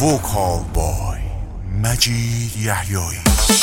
وکال بای مجید یحیایی.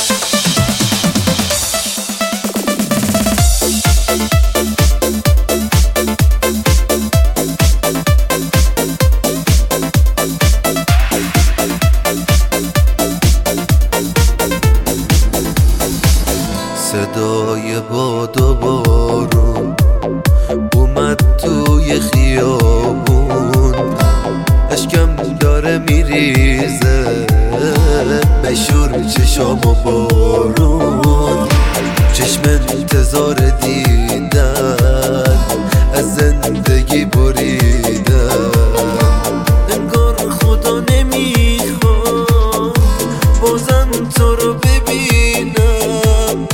صدای باد و بارون اومد توی خیابون، اشکم داره میریزه بشور چشام و بارون، چشم انتظار دیدن از زندگی بریدن، انگار خدا نمیخواد بازم تو رو ببینم.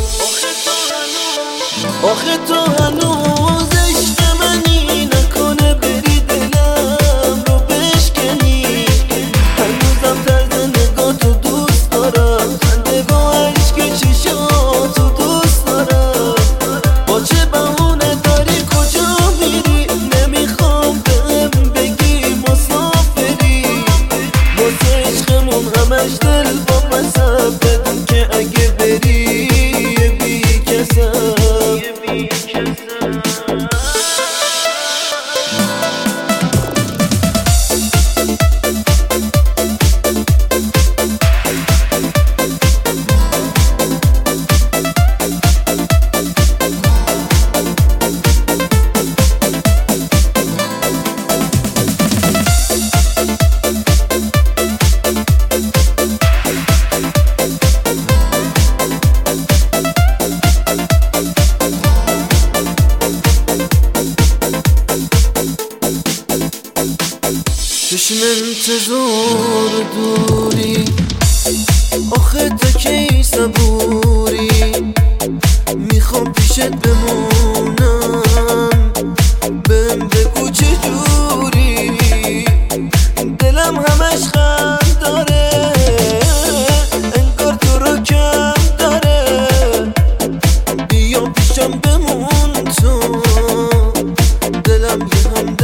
آخه تو هنوز عشق منی، نکنه بری دلم رو بشکنی، هنوزم طرز نگاه تو دوست دارم، خنده با عشق چشاتو دوست دارم. با چه بهونه داری کجا میری؟ نمیخوام بهم بگی مسافری، واسه عشقمون همش دل با پسم، بدون که اگه بری بی کسم. چشم انتظار دوری، آخه تا کی صبوری؟ میخوام پیشت بمونم، بهم بگو چجوری؟ دلم همش خند داره، انگار تو رو کم داره، بیا پیشم بمون تو، دلم یه هم